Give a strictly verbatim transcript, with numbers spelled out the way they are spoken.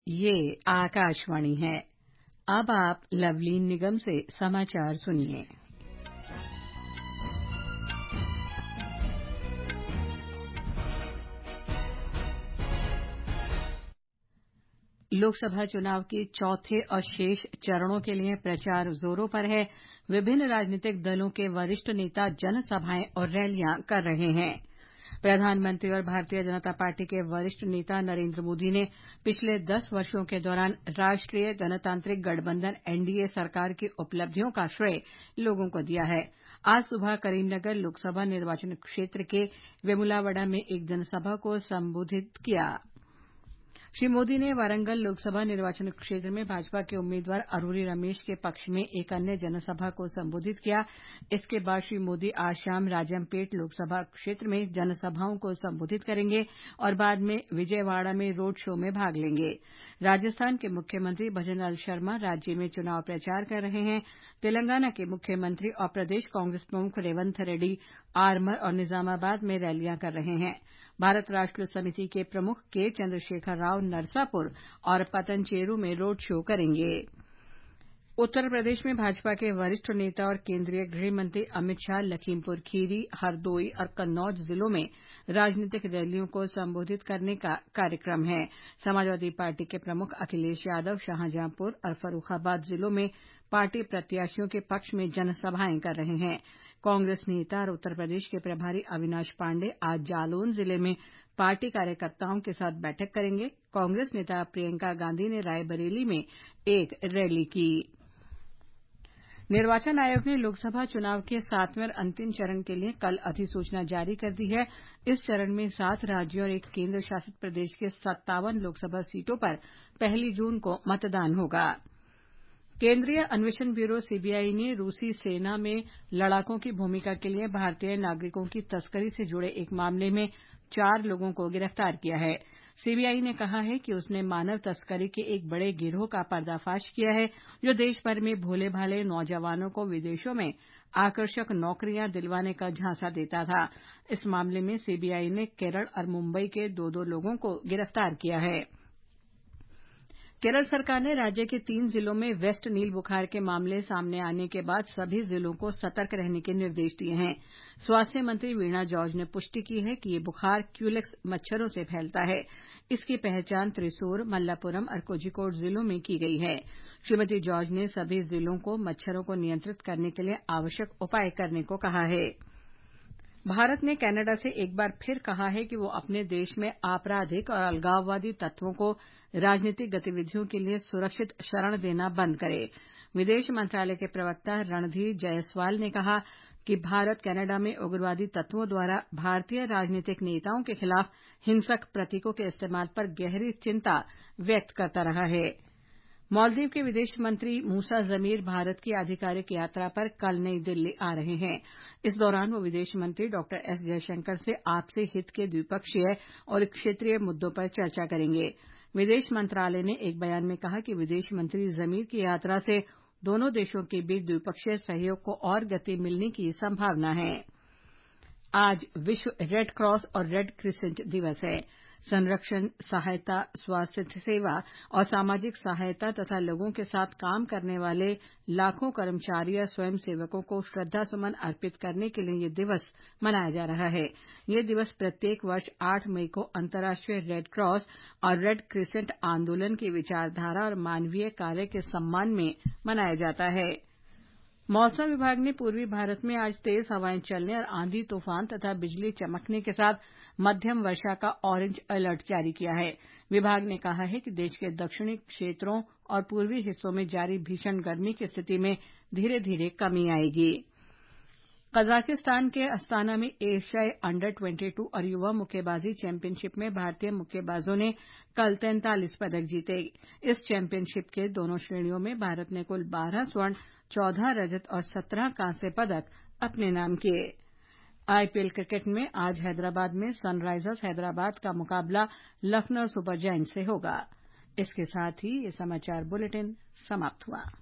ये आकाशवाणी है। अब आप लवलीन निगम से समाचार सुनिए। लोकसभा चुनाव के चौथे और शेष चरणों के लिए प्रचार जोरों पर है। विभिन्न राजनीतिक दलों के वरिष्ठ नेता जनसभाएं और रैलियां कर रहे हैं। प्रधानमंत्री और भारतीय जनता पार्टी के वरिष्ठ नेता नरेंद्र मोदी ने पिछले दस वर्षों के दौरान राष्ट्रीय जनतांत्रिक गठबंधन एनडीए सरकार की उपलब्धियों का श्रेय लोगों को दिया है। आज सुबह करीमनगर लोकसभा निर्वाचन क्षेत्र के वेमुलावाड़ा में एक जनसभा को संबोधित किया। श्री मोदी ने वारंगल लोकसभा निर्वाचन क्षेत्र में भाजपा के उम्मीदवार अरूरी रमेश के पक्ष में एक अन्य जनसभा को संबोधित किया। इसके बाद श्री मोदी आज शाम राजमपेट लोकसभा क्षेत्र में जनसभाओं को संबोधित करेंगे और बाद में विजयवाड़ा में रोड शो में भाग लेंगे। राजस्थान के मुख्यमंत्री भजनलाल शर्मा राज्य में चुनाव प्रचार कर रहे हैं। तेलंगाना के मुख्यमंत्री और प्रदेश कांग्रेस प्रमुख रेवंत रेड्डी आरमर और निजामाबाद में रैलियां कर रहे हैं। भारत राष्ट्र समिति के प्रमुख के चंद्रशेखर राव नरसापुर और पतनचेरू में रोड शो करेंगे। उत्तर प्रदेश में भाजपा के वरिष्ठ नेता और केंद्रीय गृह मंत्री अमित शाह लखीमपुर खीरी, हरदोई और कन्नौज जिलों में राजनीतिक रैलियों को संबोधित करने का कार्यक्रम है। समाजवादी पार्टी के प्रमुख अखिलेश यादव शाहजहांपुर और फर्रुखाबाद जिलों में पार्टी प्रत्याशियों के पक्ष में जनसभाएं कर रहे हैं। कांग्रेस नेता और उत्तर प्रदेश के प्रभारी अविनाश पांडे आज जालौन जिले में पार्टी कार्यकर्ताओं के साथ बैठक करेंगे। कांग्रेस नेता प्रियंका गांधी ने रायबरेली में एक रैली की। निर्वाचन आयोग ने लोकसभा चुनाव के सातवें और अंतिम चरण के लिए कल अधिसूचना जारी कर दी है। इस चरण में सात राज्यों और एक केंद्र शासित प्रदेश के सत्तावन लोकसभा सीटों पर पहली जून को मतदान होगा। केंद्रीय अन्वेषण ब्यूरो सीबीआई ने रूसी सेना में लड़ाकों की भूमिका के लिए भारतीय नागरिकों की तस्करी से जुड़े एक मामले में चार लोगों को गिरफ्तार किया है। सीबीआई ने कहा है कि उसने मानव तस्करी के एक बड़े गिरोह का पर्दाफाश किया है, जो देश भर में भोले भाले नौजवानों को विदेशों में आकर्षक नौकरियां दिलवाने का झांसा देता था। इस मामले में सीबीआई ने केरल और मुंबई के दो दो लोगों को गिरफ्तार किया है। केरल सरकार ने राज्य के तीन जिलों में वेस्ट नील बुखार के मामले सामने आने के बाद सभी जिलों को सतर्क रहने के निर्देश दिए हैं। स्वास्थ्य मंत्री वीणा जॉर्ज ने पुष्टि की है कि ये बुखार क्यूलेक्स मच्छरों से फैलता है। इसकी पहचान त्रिशूर, मल्लापुरम और कोझिकोड जिलों में की गई है। श्रीमती जॉर्ज ने सभी जिलों को मच्छरों को नियंत्रित करने के लिए आवश्यक उपाय करने को कहा है। भारत ने कनाडा से एक बार फिर कहा है कि वो अपने देश में आपराधिक और अलगाववादी तत्वों को राजनीतिक गतिविधियों के लिए सुरक्षित शरण देना बंद करे। विदेश मंत्रालय के प्रवक्ता रणधीर जायसवाल ने कहा कि भारत कनाडा में उग्रवादी तत्वों द्वारा भारतीय राजनीतिक नेताओं के खिलाफ हिंसक प्रतीकों के इस्तेमाल पर गहरी चिंता व्यक्त करता रहा है। मालदीव के विदेश मंत्री मूसा जमीर भारत की आधिकारिक यात्रा पर कल नई दिल्ली आ रहे हैं। इस दौरान वो विदेश मंत्री डॉक्टर एस जयशंकर से आपसी हित के द्विपक्षीय और क्षेत्रीय मुद्दों पर चर्चा करेंगे। विदेश मंत्रालय ने एक बयान में कहा कि विदेश मंत्री जमीर की यात्रा से दोनों देशों के बीच द्विपक्षीय सहयोग को और गति मिलने की संभावना है। आज विश्व रेड क्रॉस और रेड क्रिसेंट दिवस है। संरक्षण, सहायता, स्वास्थ्य सेवा और सामाजिक सहायता तथा लोगों के साथ काम करने वाले लाखों कर्मचारी और स्वयंसेवकों को श्रद्धासुमन अर्पित करने के लिए ये दिवस मनाया जा रहा है। ये दिवस प्रत्येक वर्ष आठ मई को अंतर्राष्ट्रीय रेड क्रॉस और रेड क्रिसेंट आंदोलन की विचारधारा और मानवीय कार्य के सम्मान में मनाया जाता है। मौसम विभाग ने पूर्वी भारत में आज तेज हवाएं चलने और आंधी तूफान तथा बिजली चमकने के साथ मध्यम वर्षा का ऑरेंज अलर्ट जारी किया है। विभाग ने कहा है कि देश के दक्षिणी क्षेत्रों और पूर्वी हिस्सों में जारी भीषण गर्मी की स्थिति में धीरे धीरे कमी आएगी। कजाकिस्तान के अस्ताना में एशियाई अंडर बाईस और युवा मुक्केबाजी चैंपियनशिप में भारतीय मुक्केबाजों ने कल तैंतालीस पदक जीते। इस चैंपियनशिप के दोनों श्रेणियों में भारत ने कुल बारह स्वर्ण, चौदह रजत और सत्रह कांस्य पदक अपने नाम किए। आईपीएल क्रिकेट में आज हैदराबाद में सनराइजर्स हैदराबाद का मुकाबला लखनऊ सुपर जायंट्स से होगा। इसके साथ ही ये समाचार बुलेटिन समाप्त हुआ।